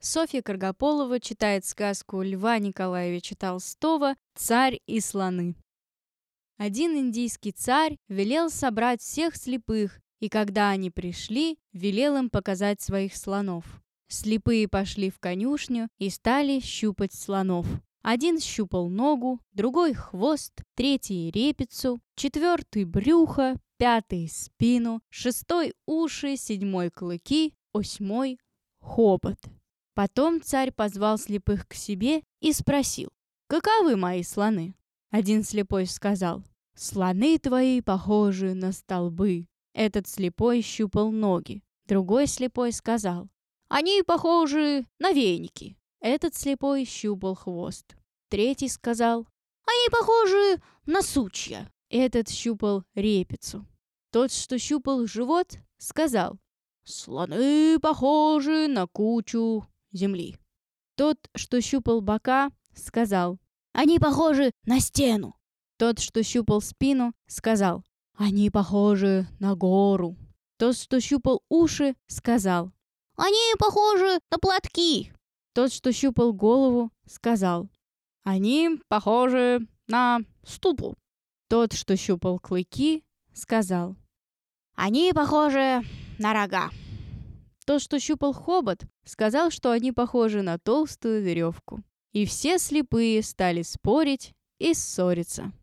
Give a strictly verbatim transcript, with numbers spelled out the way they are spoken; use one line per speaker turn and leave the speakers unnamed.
Софья Каргополова читает сказку Льва Николаевича Толстого «Царь и слоны». Один индийский царь велел собрать всех слепых, и когда они пришли, велел им показать своих слонов. Слепые пошли в конюшню и стали щупать слонов. Один щупал ногу, другой хвост, третий репицу, четвертый брюхо, пятый спину, шестой уши, седьмой клыки, восьмой хобот. Потом царь позвал слепых к себе и спросил: «Каковы мои слоны?» Один слепой сказал: «Слоны твои похожи на столбы». Этот слепой щупал ноги. Другой слепой сказал: «Они похожи на веники». Этот слепой щупал хвост. Третий сказал: «Они похожи на сучья». Этот щупал репицу. Тот, что щупал живот, сказал: «Слоны похожи на кучу земли». Тот, что щупал бока, сказал: «Они похожи на стену». Тот, что щупал спину, сказал: «Они похожи на гору». Тот, что щупал уши, сказал: «Они похожи на платки». Тот, что щупал голову, сказал: «Они похожи на ступу». Тот, что щупал клыки, сказал: «Они похожи на рога». Тот, что щупал хобот, сказал, что они похожи на толстую веревку. И все слепые стали спорить и ссориться.